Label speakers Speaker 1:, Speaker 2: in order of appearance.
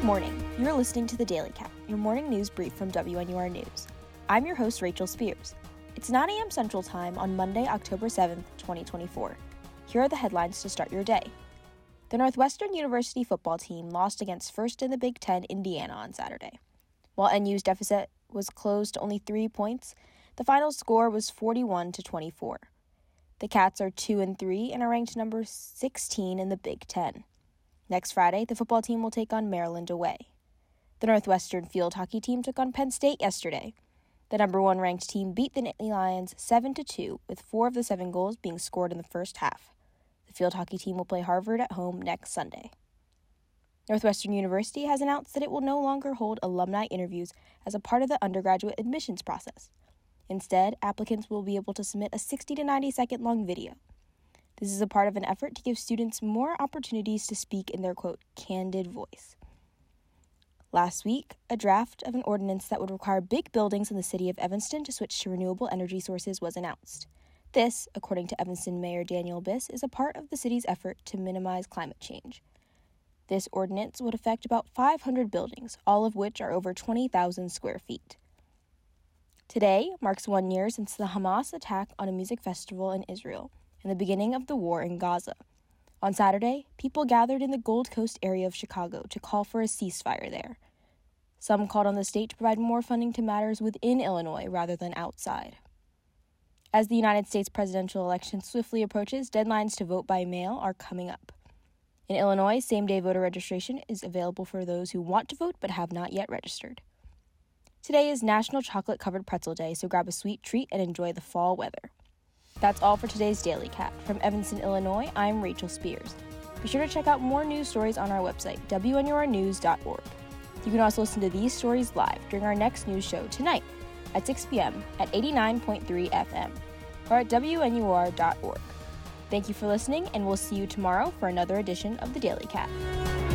Speaker 1: morning. You're listening to The Daily Cat, your morning news brief from WNUR News. I'm your host, Rachel Spears. It's 9 a.m. Central Time on Monday, October 7th, 2024. Here are the headlines to start your day. The Northwestern University football team lost against first in the Big Ten, Indiana, on Saturday. While NU's deficit was closed to only 3 points, the final score was 41-24. The Cats are 2-3 and are ranked number 16 in the Big Ten. Next Friday, the football team will take on Maryland away. The Northwestern field hockey team took on Penn State yesterday. The number 1 ranked team beat the Nittany Lions 7-2, with 4 of the 7 goals being scored in the first half. The field hockey team will play Harvard at home next Sunday. Northwestern University has announced that it will no longer hold alumni interviews as a part of the undergraduate admissions process. Instead, applicants will be able to submit a 60 to 90 second long video. This is a part of an effort to give students more opportunities to speak in their, quote, candid voice. Last week, a draft of an ordinance that would require big buildings in the city of Evanston to switch to renewable energy sources was announced. This, according to Evanston Mayor Daniel Biss, is a part of the city's effort to minimize climate change. This ordinance would affect about 500 buildings, all of which are over 20,000 square feet. Today marks 1 year since the Hamas attack on a music festival in Israel and the beginning of the war in Gaza. On Saturday, people gathered in the Gold Coast area of Chicago to call for a ceasefire there. Some called on the state to provide more funding to matters within Illinois rather than outside. As the United States presidential election swiftly approaches, deadlines to vote by mail are coming up. In Illinois, same-day voter registration is available for those who want to vote but have not yet registered. Today is National Chocolate-Covered Pretzel Day, so grab a sweet treat and enjoy the fall weather. That's all for today's Daily Cat. From Evanston, Illinois, I'm Rachel Spears. Be sure to check out more news stories on our website, WNURnews.org. You can also listen to these stories live during our next news show tonight at 6 p.m. at 89.3 FM or at WNUR.org. Thank you for listening, and we'll see you tomorrow for another edition of The Daily Cat.